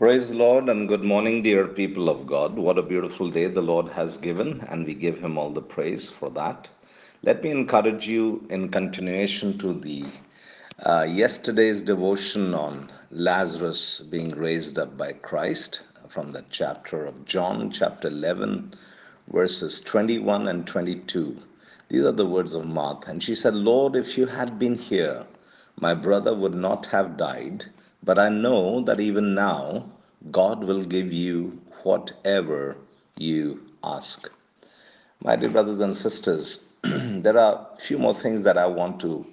Praise the Lord and good morning, dear people of God. What a beautiful day the Lord has given, and we give Him all the praise for that. Let me encourage you in continuation to the yesterday's devotion on Lazarus being raised up by Christ from the chapter of John, chapter 11, verses 21 and 22. These are the words of Martha. And she said, Lord, if you had been here, my brother would not have died, but I know that even now God will give you whatever you ask. My dear brothers and sisters, there are a few more things that I want to,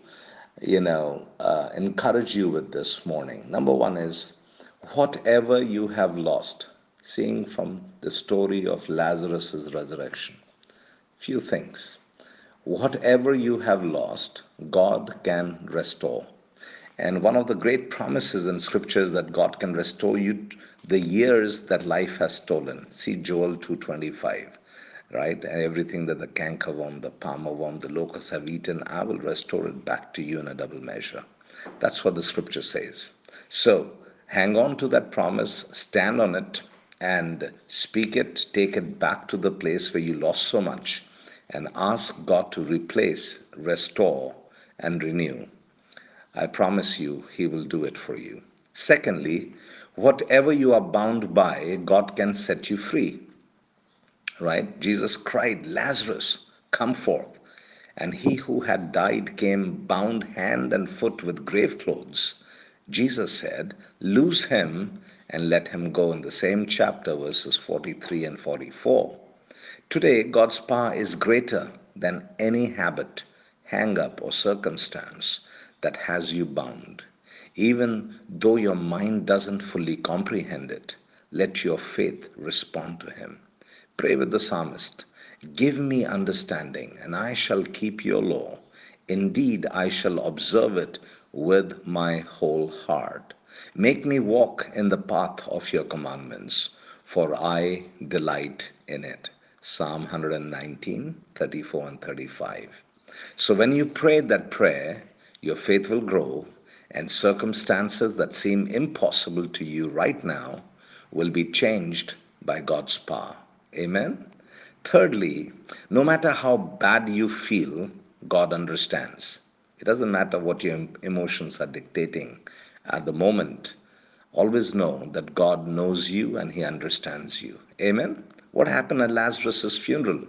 encourage you with this morning. Number one is whatever you have lost, seeing from the story of Lazarus' resurrection. Few things. Whatever you have lost, God can restore. And one of the great promises in scripture is that God can restore you the years that life has stolen. See Joel 2:25, right? And everything that the cankerworm, the palmer worm, the locusts have eaten, I will restore it back to you in a double measure. That's what the scripture says. So hang on to that promise, stand on it, and speak it, take it back to the place where you lost so much, and ask God to replace, restore, and renew. I promise you, He will do it for you. Secondly, whatever you are bound by, God can set you free. Right? Jesus cried, Lazarus, come forth. And he who had died came bound hand and foot with grave clothes. Jesus said, loose him and let him go, in the same chapter, verses 43 and 44. Today, God's power is greater than any habit, hang up, or circumstance that has you bound. Even though your mind doesn't fully comprehend it, let your faith respond to Him. Pray with the psalmist, give me understanding, and I shall keep your law. Indeed, I shall observe it with my whole heart. Make me walk in the path of your commandments, for I delight in it. Psalm 119, 34 and 35. So when you pray that prayer, your faith will grow, and circumstances that seem impossible to you right now will be changed by God's power. Amen. Thirdly, no matter how bad you feel, God understands. It doesn't matter what your emotions are dictating at the moment. Always know that God knows you and He understands you. Amen. What happened at Lazarus' funeral?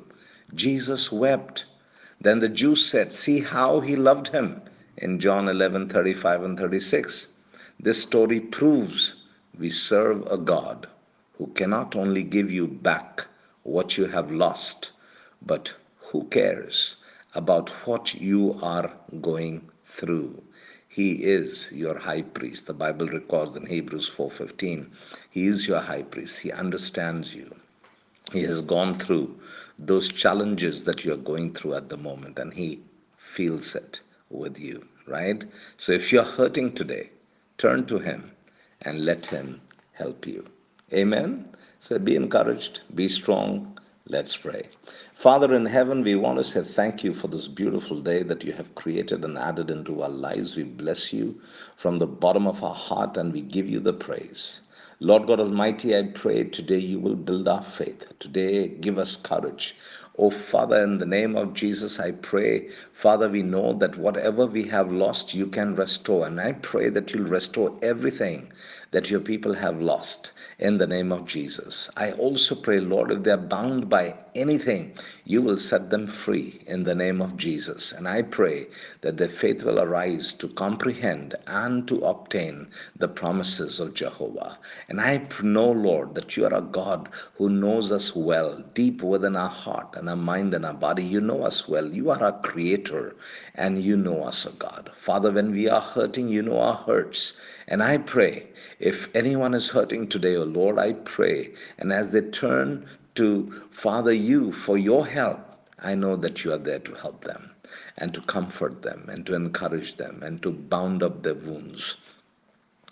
Jesus wept. Then the Jews said, see how He loved him, in John 11:35 and 36. This story proves we serve a God who cannot only give you back what you have lost, but who cares about what you are going through. He is your high priest. The Bible records in Hebrews 4:15, He is your high priest. He understands you. He has gone through those challenges that you are going through at the moment, and He feels it with you, right? So if you're hurting today, turn to Him and let Him help you. Amen. So be encouraged, be strong. Let's pray. Father in heaven, we want to say thank you for this beautiful day that you have created and added into our lives. We bless you from the bottom of our heart and we give you the praise. Lord God Almighty, I pray today you will build our faith. Today, give us courage. Oh, Father, in the name of Jesus, I pray, Father, we know that whatever we have lost, you can restore. And I pray that you'll restore everything that your people have lost in the name of Jesus. I also pray, Lord, if they're bound by anything, you will set them free in the name of Jesus. And I pray that their faith will arise to comprehend and to obtain the promises of Jehovah. And I know, Lord, that you are a God who knows us well, deep within our heart and our mind and our body. You know us well. You are our creator and you know us, O God. Father, when we are hurting, you know our hurts. And I pray, if anyone is hurting today, O Lord, I pray, and as they turn to Father you for your help, I know that you are there to help them and to comfort them and to encourage them and to bound up their wounds.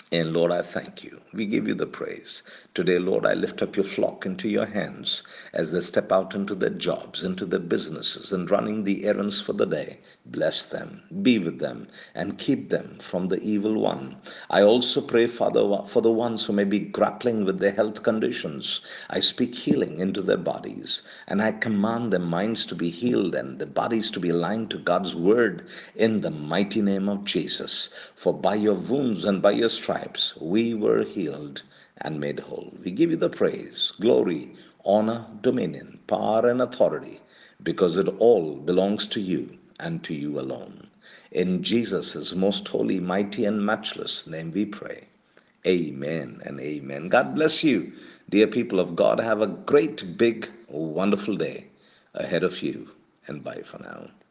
And Lord, I thank you. We give you the praise. Today, Lord, I lift up your flock into your hands as they step out into their jobs, into their businesses, and running the errands for the day. Bless them, be with them, and keep them from the evil one. I also pray, Father, for the ones who may be grappling with their health conditions. I speak healing into their bodies, and I command their minds to be healed and their bodies to be aligned to God's word in the mighty name of Jesus. For by your wounds and by your stripes we were healed and made whole. We give you the praise, glory, honor, dominion, power, and authority, because it all belongs to you and to you alone. In Jesus' most holy, mighty, and matchless name we pray. Amen and amen. God bless you, dear people of God. Have a great, big, wonderful day ahead of you, and bye for now.